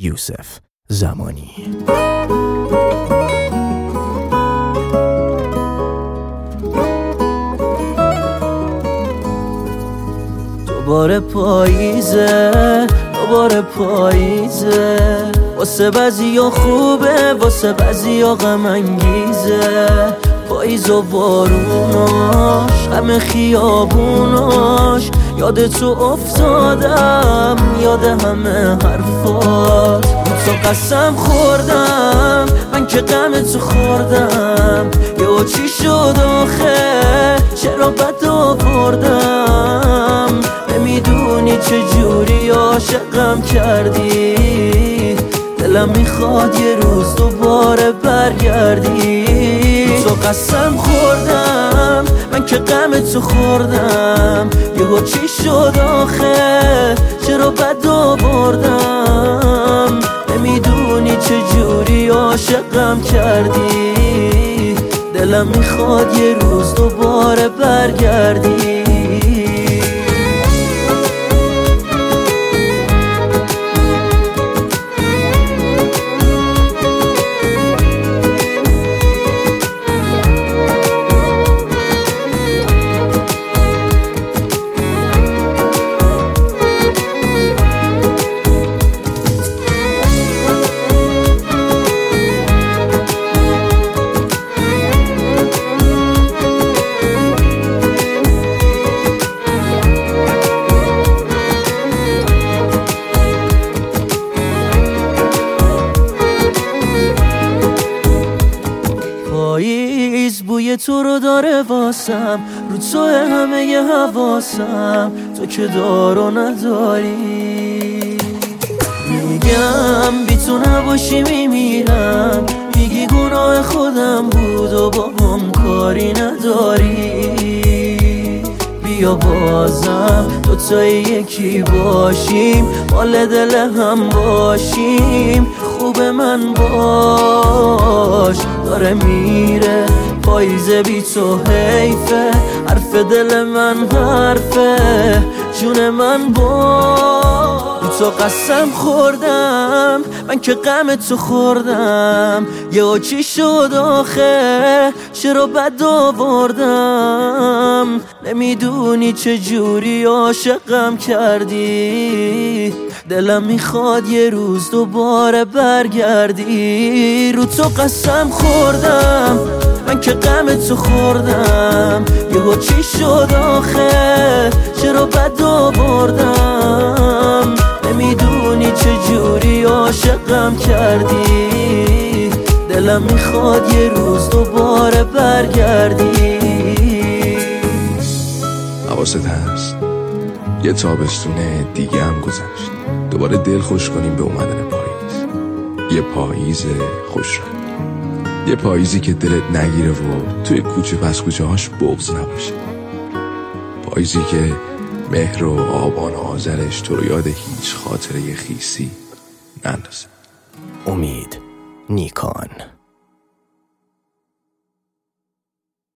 یوسف زمانی. دوباره پاییزه، دوباره پاییزه، واسه بعضیا خوبه، واسه بعضیا غم انگیزه. پاییز و باروناش، همه خیابوناش، یاد تو افتادم، یاد همه حرفات. تو قسم خوردم، من که غم تو خوردم. یه چی شد آخه، چرا بد آوردم؟ نمیدونی چجوری عاشقم کردی، دلم میخواد یه روز دوباره برگردی. تو قسم خوردم، من که غم تو خوردم. یهو چی شد آخه، چرا بد آوردم؟ نمیدونی چجوری عاشقم کردی، دلم میخواد یه روز دوباره برگردی. پاییز بوی تو رو داره واسم، رو تو همه حواسم، تو که دار و نداری. میگم بی تو نباشی میمیرم، میگی گناه خودم بود و با هم کاری نداری. بیا بازم دوتایی یکی باشیم، مال دل هم باشیم. خوب من باش، داره میره پاییزه بی تو حیفه. حرف دل من حرفه، جون من باش. تو قسم خوردم، من که غم تو خوردم. یه چی شد آخه، چرا بد آوردم؟ نمیدونی چجوری عاشقم کردی، دلم میخواد یه روز دوباره برگردی. رو تو قسم خوردم، من که غم تو خوردم. یهو چی شد آخه، چرا بد آوردم؟ نمیدونی چجوری عاشقم کردی، دلم میخواد یه روز دوباره برگردی. حواست هست یه تابستون دیگه هم گذشت، دوباره دل خوش کنیم به اومدن پاییز. یه پاییز خوش رنگ، یه پاییزی که دلت نگیره و توی کوچه پس کوچه هاش بغض نباشه. پاییزی که مهر و آبان و آذرش تو رو یاد هیچ خاطره خیسی نندازه. امید نیکان.